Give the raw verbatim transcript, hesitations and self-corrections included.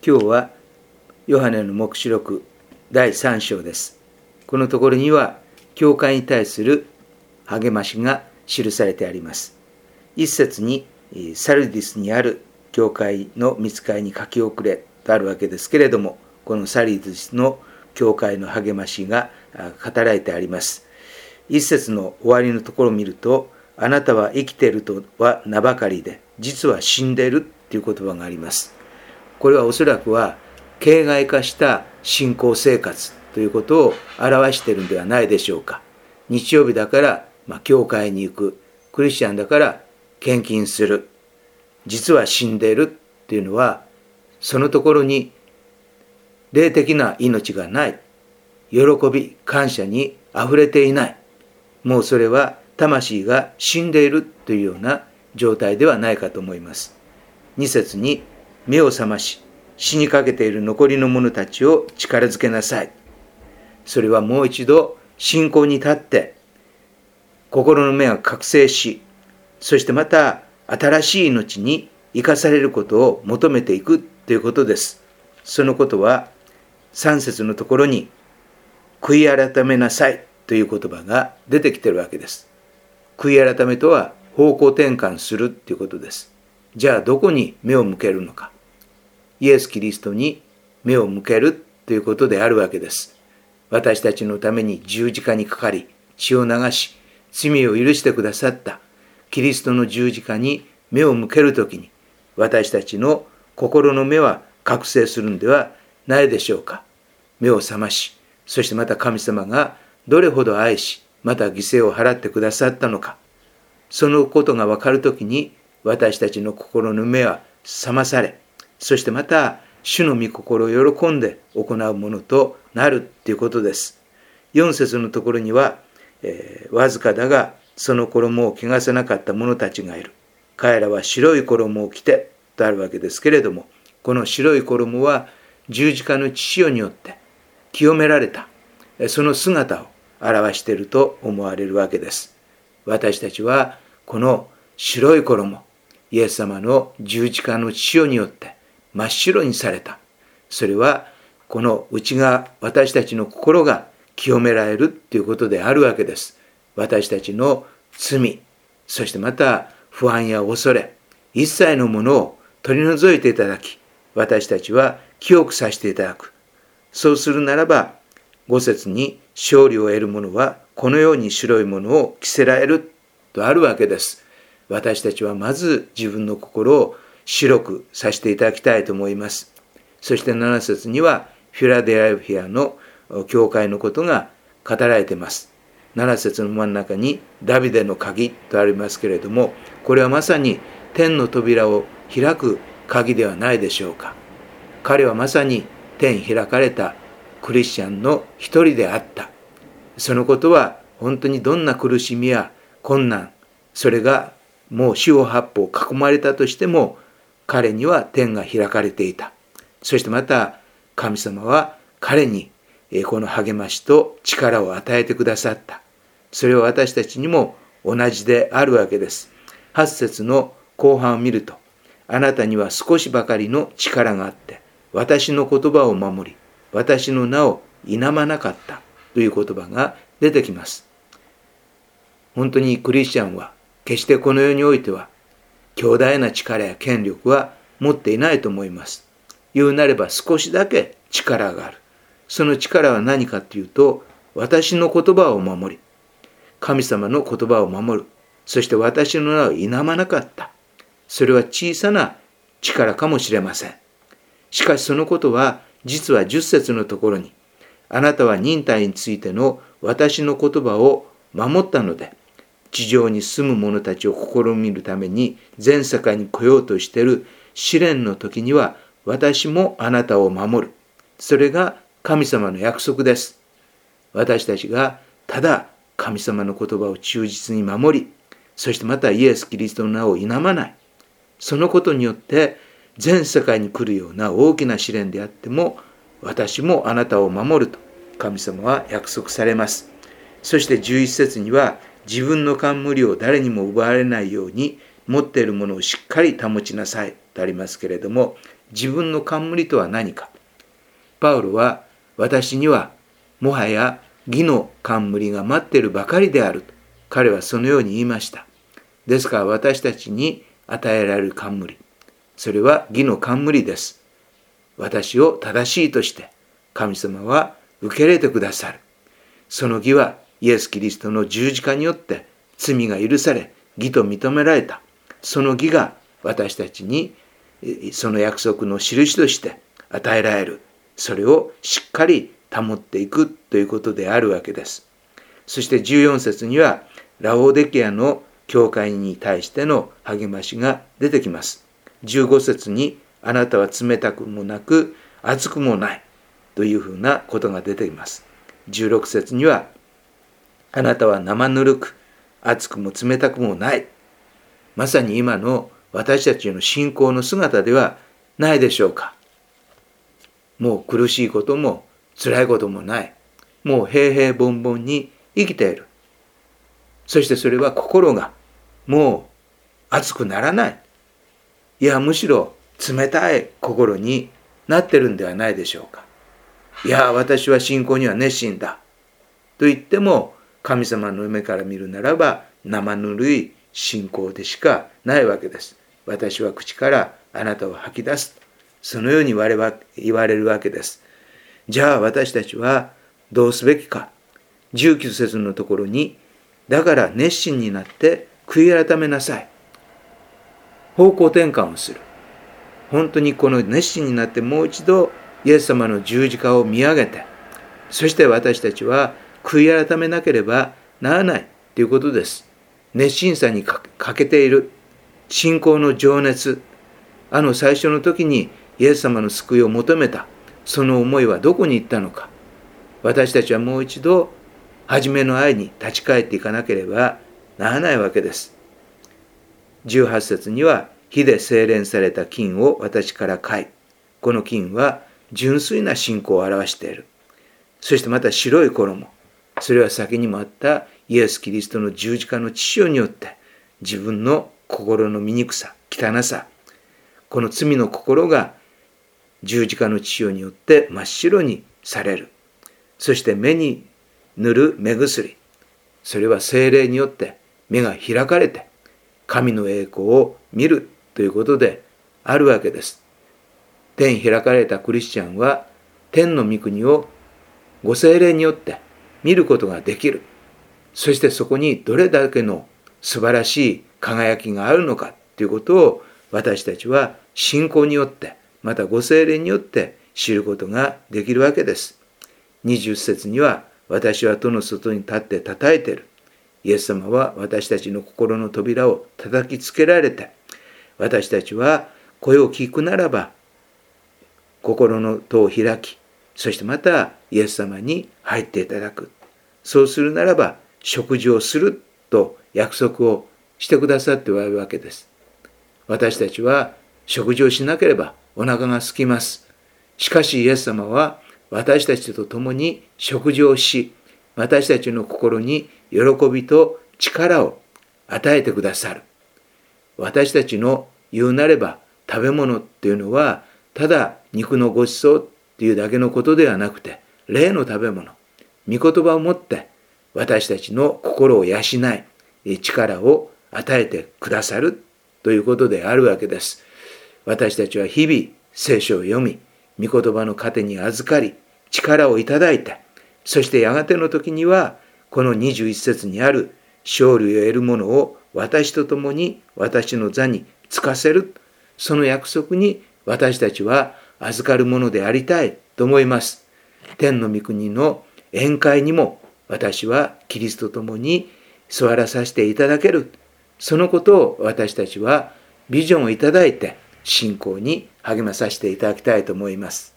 今日はヨハネの黙示録だいさん章です。このところには教会に対する励ましが記されてあります。一節にサルディスにある教会の御使いに書き遅れとあるわけですけれども、このサルディスの教会の励ましが語られてあります。一節の終わりのところを見ると、あなたは生きているとは名ばかりで実は死んでいるという言葉があります。これはおそらくは形骸化した信仰生活ということを表しているのではないでしょうか。日曜日だから、まあ、教会に行く、クリスチャンだから献金する、実は死んでいるというのは、そのところに霊的な命がない、喜び感謝にあふれていない、もうそれは魂が死んでいるというような状態ではないかと思います。に節に目を覚まし、死にかけている残りの者たちを力づけなさい。それはもう一度信仰に立って心の目が覚醒し、そしてまた新しい命に生かされることを求めていくということです。そのことはさん節のところに悔い改めなさいという言葉が出てきているわけです。悔い改めとは方向転換するということです。じゃあどこに目を向けるのか。イエス・キリストに目を向けるということであるわけです。私たちのために十字架にかかり、血を流し、罪を許してくださったキリストの十字架に目を向けるときに、私たちの心の目は覚醒するのではないでしょうか。目を覚まし、そしてまた神様がどれほど愛し、また犠牲を払ってくださったのか。そのことが分かるときに、私たちの心の目は覚まされ、そしてまた主の御心を喜んで行うものとなるということです。よん節のところには、えー、わずかだがその衣を汚さなかった者たちがいる。彼らは白い衣を着てとあるわけですけれども、この白い衣は十字架の血潮によって清められた、その姿を表していると思われるわけです。私たちはこの白い衣、イエス様の十字架の血潮によって真っ白にされた。それはこの内側、私たちの心が清められるということであるわけです。私たちの罪、そしてまた不安や恐れ、一切のものを取り除いていただき、私たちは清くさせていただく。そうするならば、ご節に勝利を得る者はこのように白いものを着せられるとあるわけです。私たちはまず自分の心を白くさせていただきたいと思います。そしてなな節にはフィラデルフィアの教会のことが語られています。なな節の真ん中にダビデの鍵とありますけれども、これはまさに天の扉を開く鍵ではないでしょうか。彼はまさに天開かれたクリスチャンの一人であった。そのことは本当にどんな苦しみや困難、それがもう四方八方囲まれたとしても、彼には天が開かれていた。そしてまた神様は彼にこの励ましと力を与えてくださった。それは私たちにも同じであるわけです。はち節の後半を見ると、あなたには少しばかりの力があって、私の言葉を守り、私の名を否まなかったという言葉が出てきます。本当にクリスチャンは決してこの世においては強大な力や権力は持っていないと思います。言うなれば少しだけ力がある。その力は何かというと、私の言葉を守り、神様の言葉を守る。そして私の名を否まなかった。それは小さな力かもしれません。しかしそのことは実はじゅっ節のところに、あなたは忍耐についての私の言葉を守ったので、地上に住む者たちを試みるために全世界に来ようとしている試練の時には、私もあなたを守る。それが神様の約束です。私たちがただ神様の言葉を忠実に守り、そしてまたイエス・キリストの名を否まない。そのことによって全世界に来るような大きな試練であっても、私もあなたを守ると神様は約束されます。そしてじゅういち節には、自分の冠を誰にも奪われないように持っているものをしっかり保ちなさいとありますけれども、 自分の冠とは何か。パウロは、私にはもはや義の冠が待っているばかりであると彼はそのように言いました。ですから私たちに与えられる冠、それは義の冠です。私を正しいとして神様は受け入れてくださる。その義はイエス・キリストの十字架によって罪が許され義と認められた。その義が私たちにその約束の印として与えられる。それをしっかり保っていくということであるわけです。そしてじゅうよん節にはラオデケアの教会に対しての励ましが出てきます。じゅうご節にあなたは冷たくもなく熱くもないというふうなことが出ています。じゅうろく節にはあなたは生ぬるく熱くも冷たくもない。まさに今の私たちの信仰の姿ではないでしょうか。もう苦しいことも辛いこともない。もう平々凡々に生きている。そしてそれは心がもう熱くならない。いや、むしろ冷たい心になってるんではないでしょうか。いや、私は信仰には熱心だ。と言っても神様の目から見るならば生ぬるい信仰でしかないわけです。私は口からあなたを吐き出す。そのように言われるわけです。じゃあ私たちはどうすべきか。じゅうきゅう節のところに、だから熱心になって悔い改めなさい。方向転換をする。本当にこの熱心になってもう一度イエス様の十字架を見上げて、そして私たちは悔い改めなければならないということです。熱心さに欠けている信仰の情熱、あの最初の時にイエス様の救いを求めたその思いはどこに行ったのか。私たちはもう一度初めの愛に立ち返っていかなければならないわけです。じゅうはち節には、火で精錬された金を私から買い、この金は純粋な信仰を表している。そしてまた白い衣、それは先にもあったイエス・キリストの十字架の血潮によって自分の心の醜さ、汚さ、この罪の心が十字架の血潮によって真っ白にされる。そして目に塗る目薬、それは聖霊によって目が開かれて神の栄光を見るということであるわけです。天開かれたクリスチャンは天の御国をご聖霊によって見ることができる。そしてそこにどれだけの素晴らしい輝きがあるのかということを私たちは信仰によってまたご聖霊によって知ることができるわけです。にじゅう節には、私は戸の外に立って叩いている。イエス様は私たちの心の扉を叩きつけられて、私たちは声を聞くならば心の戸を開き、そしてまたイエス様に入っていただく。そうするならば食事をすると約束をしてくださっておられるわけです。私たちは食事をしなければお腹が空きます。しかしイエス様は私たちと共に食事をし、私たちの心に喜びと力を与えてくださる。私たちの言うなれば食べ物っていうのはただ肉のごちそうっていうだけのことではなくて、霊の食べ物、御言葉をもって私たちの心を養い、力を与えてくださるということであるわけです。私たちは日々聖書を読み、御言葉の糧に預かり、力をいただいて、そしてやがての時にはこのにじゅういち節にある勝利を得るものを私と共に私の座につかせる、その約束に私たちは預かるものでありたいと思います。天の御国の宴会にも私はキリストと共に座らさせていただける、そのことを私たちはビジョンをいただいて信仰に励まさせていただきたいと思います。